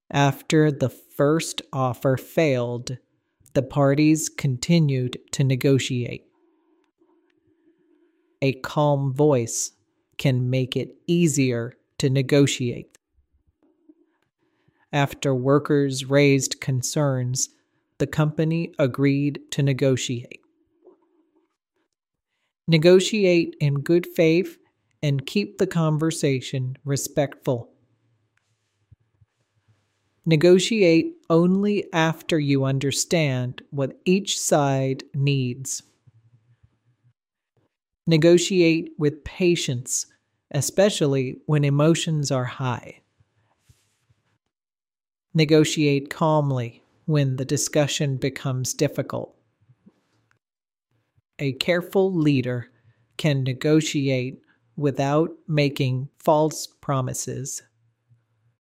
After the first offer failed, the parties continued to negotiate. A calm voice can make it easier to negotiate. After workers raised concerns, the company agreed to negotiate. Negotiate in good faith and keep the conversation respectful. Negotiate only after you understand what each side needs. Negotiate with patience, especially when emotions are high. Negotiate calmly when the discussion becomes difficult. A careful leader can negotiate without making false promises.